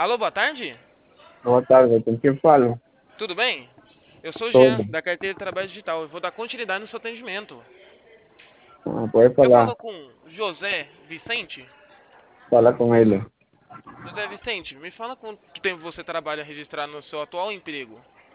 Alô, boa tarde? Boa tarde, com quem falo? Tudo bem? Eu sou o Jean, Tudo. da carteira de trabalho digital. Eu vou dar continuidade no seu atendimento. Ah, pode Eu falar. falo com José Vicente? Fala com ele. José Vicente, me fala quanto tempo você trabalha registrado no seu atual emprego.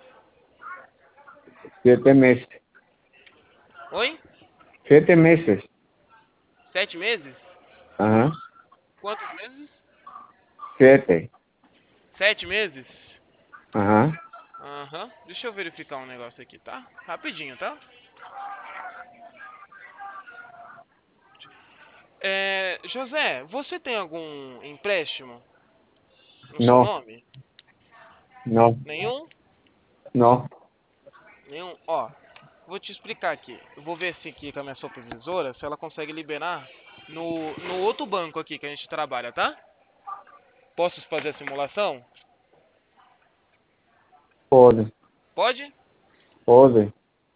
7 meses. Oi? 7 meses. 7 meses? Aham. Quantos meses? 7. 7 meses? Aham. Aham. Deixa eu verificar um negócio aqui, tá? Rapidinho, tá? José, você tem algum empréstimo no seu Não, nome? não, Nenhum? não. Nenhum? Ó, vou te explicar aqui. Eu vou ver se aqui com a minha supervisora, se ela consegue liberar no outro banco aqui que a gente trabalha, tá? Posso fazer a simulação? Pode, Pode? pode.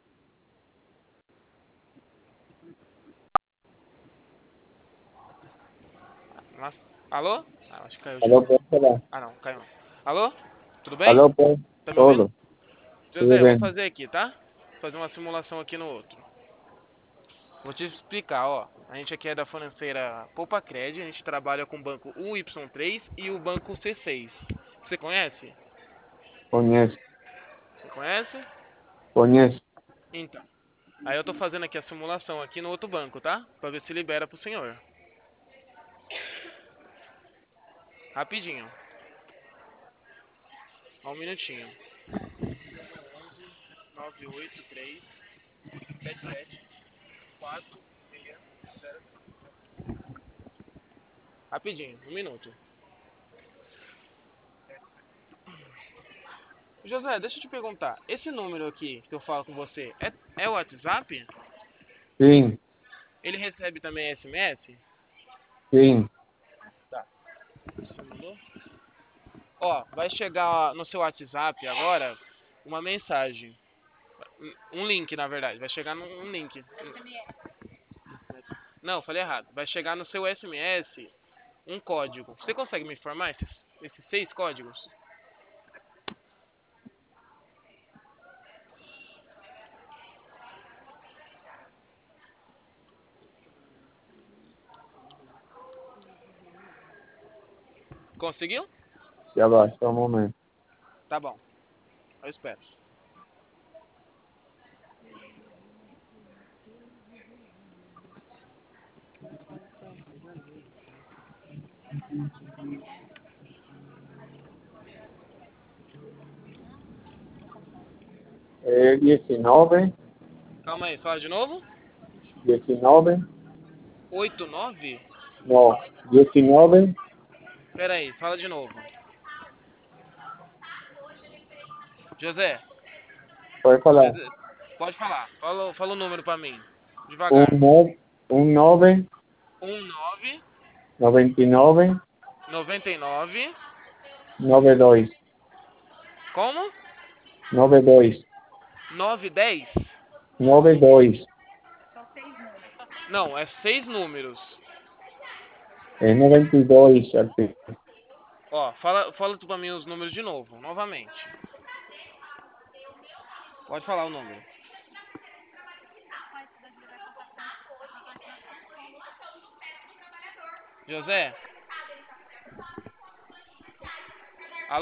Mas- Alô? Ah, acho que caiu de Alô, novo. pode falar. Ah, não, caiu não. Alô? Tudo bem? Alô, pode. Tá me ouvindo? Tudo. Tudo José, eu vou bem. fazer aqui, tá? Vou fazer uma simulação aqui no outro. Vou te explicar, ó. A gente aqui é da financeira Poupa Cred, a gente trabalha com o banco UY3 e o banco C6. Você conhece? Conheço, Você conhece? conheço. Então. Aí eu tô fazendo aqui a simulação aqui no outro banco, tá? Pra ver se libera pro senhor. Rapidinho. Só um minutinho. 983 77 4 0. Rapidinho, um minuto. José, deixa eu te perguntar. Esse número aqui que eu falo com você é o WhatsApp? Sim, Ele recebe também SMS? sim. Tá. Simulou? Ó, vai chegar no seu WhatsApp agora uma mensagem. Um link, na verdade. Vai chegar num link. Não, falei errado. Vai chegar no seu SMS um código. Você consegue me informar esses 6 códigos? Conseguiu? Já basta um momento. Tá bom. Eu espero. É 19, Calma aí, fala de novo. 19, 89. não, 19, Pera aí, fala de novo. José, pode falar. José, pode falar. Fala o número pra mim. Um Devagar. 9, 9, 19 99, 99. 92, Como? 92, 910. 92. Não, é 6 números. É 92, assim. Ó, fala tu pra mim os números de novo, novamente. Pode falar o número. José,